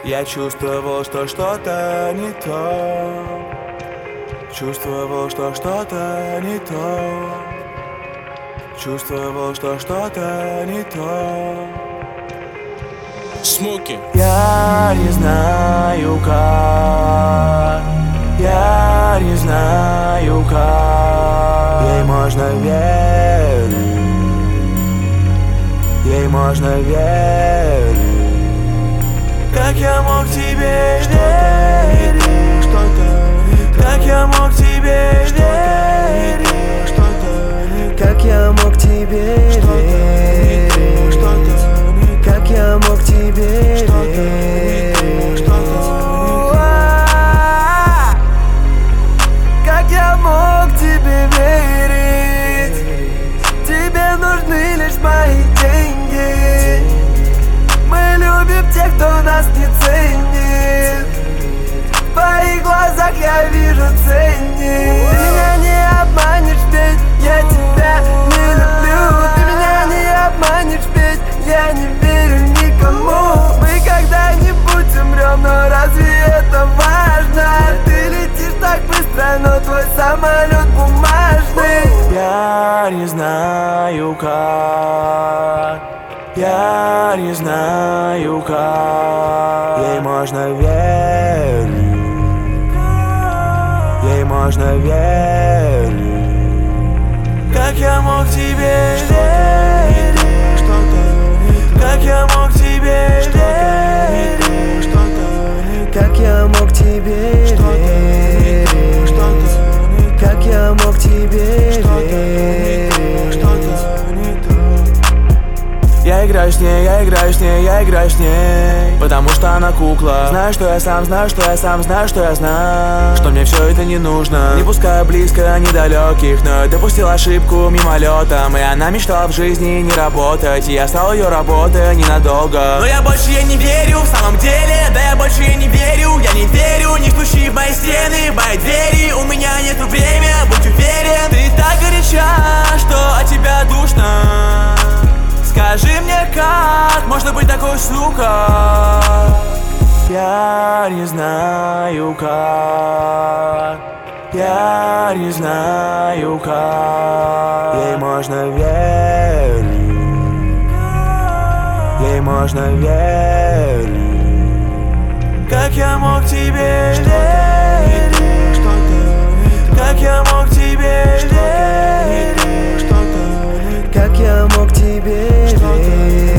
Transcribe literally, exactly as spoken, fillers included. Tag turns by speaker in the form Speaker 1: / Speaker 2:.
Speaker 1: Я чувствовал, что что-то не то. Чувствовал, что что-то не то. Чувствовал, что что-то не то.
Speaker 2: Смоки.
Speaker 1: Я не знаю как, я не знаю как. Ей можно верить, ей можно верить. Как я мог тебе верить? Как я мог тебе верить?
Speaker 3: Как я мог тебе верить? Как я мог тебе верить? Как я мог тебе верить? Тебе нужны лишь мои деньги. Мы любим тех, кто нас не ценит. В твоих глазах я вижу ценник. Ты меня не обманешь, ведь я тебя не люблю. Ты меня не обманешь, ведь я не верю никому. Мы когда-нибудь умрем, но разве это важно? Ты летишь так быстро, но твой самолет бумажный.
Speaker 1: Я не знаю как, я не знаю как. Ей можно верить, ей можно верить. Как я мог тебе верить? Как я мог тебе верить?
Speaker 3: Как я мог тебе верить? Как я мог тебе верить?
Speaker 1: Я играю с ней, я играю с ней, я играю с ней, потому что она кукла. Знаю, что я сам, знаю, что я сам, знаю, что я знаю, что мне все это не нужно. Не пускаю близко недалеких, но я допустил ошибку мимолетом. И она мечтала в жизни не работать, и я стал ее работой ненадолго. Но я больше ей не верю, в самом деле, да я больше ей не верю. Я не верю, не стучи в мои стены, в мои двери. У меня нету времени, будь уверен. Ты так горяча, что от тебя душно. Скажи мне, как можно быть такой сукой? Я не знаю как, я не знаю как. Ей можно верить, ей можно верить. Как я мог тебе верить? Как я мог тебе верить?
Speaker 3: Как я мог тебе верить?